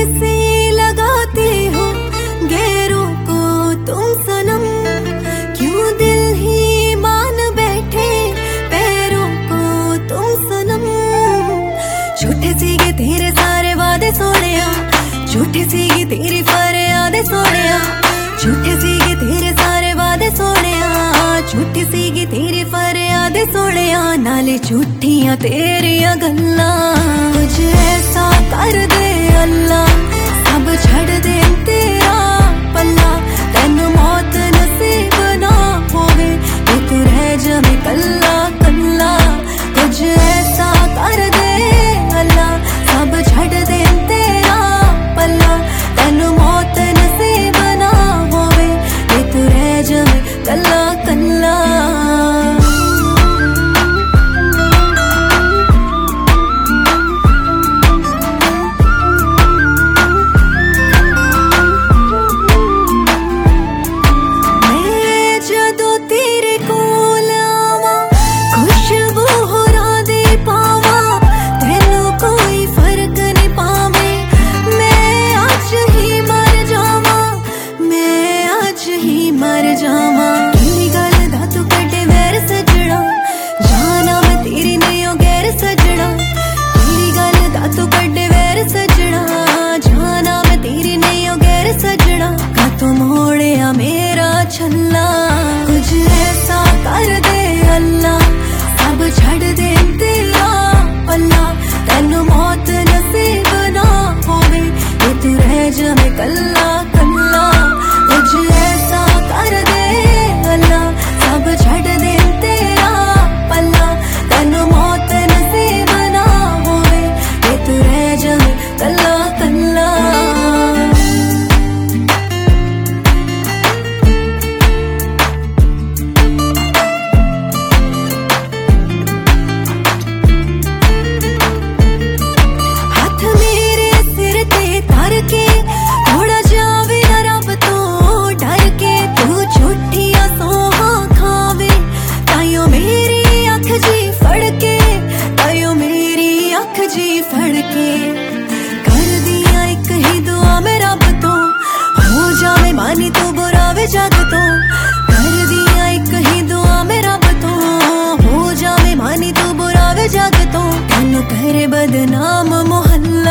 से लगाते हो गैरों को तुम सनम, क्यों दिल ही मान बैठे पैरों को तुम सनम। झूठे सीगे तेरे सारे वादे सोनिया, झूठी सीगी तेरी फरियादें सोनिया, झूठे सीगे तेरे सारे वादे सोनिया, झूठी सीगी तेरी फरियादें सोनिया, नाले झूठियां तेरियां गल्लां। कुछ ऐसा कर दे अल्लाह, सब छड़ दे तेरा पल्ला, तैनू मौत नसीब ना होवे ते तू रह जावे कल्ला कल्ला। कुछ ऐसा कर दे अल्लाह, सब छड़ दे तेरा पल्ला, तैनू मौत नसीब ना होवे ते तू रह जावे कल्ला कल्ला। मेरा छल्ला कुछ ऐसा कर दे अल्लाह, सब छड़ दे तेरा पल्ला, तैनू मौत नसीब ना होवे ते तू रह जावे कल्ला कल्ला। कुछ ऐसा कर दे अल्लाह, सब छड़ दे तेरा पल्ला, तैनू मौत नसीब ना होवे ते तू रह जावे कल्ला कल्ला। कर दिया एक ही दुआ में रब तो, हो जावे मानी तो बुरावे जग तो। कर दिया एक ही दुआ में रब तो, हो जावे मानी तो बुरावे जग तो। तैनू करे बदनाम मोहल्ला,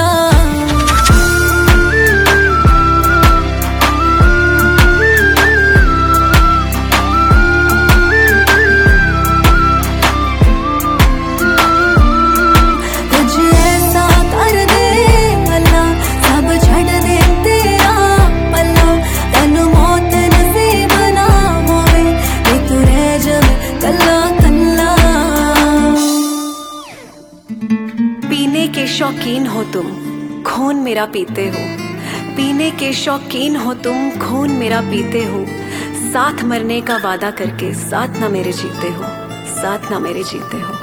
पीने के शौकीन हो तुम खून मेरा पीते हो, पीने के शौकीन हो तुम खून मेरा पीते हो। साथ मरने का वादा करके साथ ना मेरे जीते हो, साथ ना मेरे जीते हो।